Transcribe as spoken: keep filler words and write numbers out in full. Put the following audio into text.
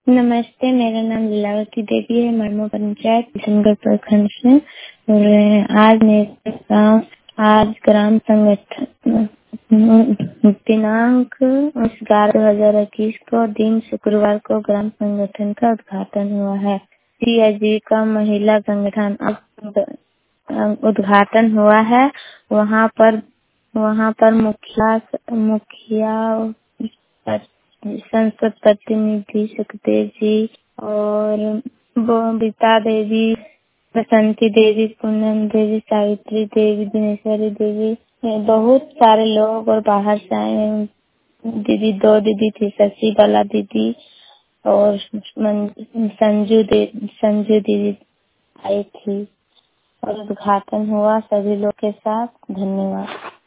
नमस्ते, मेरा नाम लीलावती देवी है, मरमो पंचायत किशनगढ़ प्रखंड से। और आज मेरे गाँव आज ग्राम संगठन दिनांक ग्यारह दो हजार इक्कीस को दिन शुक्रवार को ग्राम संगठन का उद्घाटन हुआ है। श्री आजीविका महिला संगठन अब उद्घाटन हुआ है। वहाँ पर वहाँ पर मुखिया मुखिया संसद प्रतिनिधि सुखदेव जी और बबीता देवी, बसंती देवी, पूनम देवी, सावित्री देवी, दिनेश्वरी देवी, बहुत सारे लोग और बाहर से आए हैं। दीदी दो दीदी थी, शशि बाला दीदी और संजू देवी संजू दीदी आई थी और उद्घाटन हुआ सभी लोग के साथ। धन्यवाद।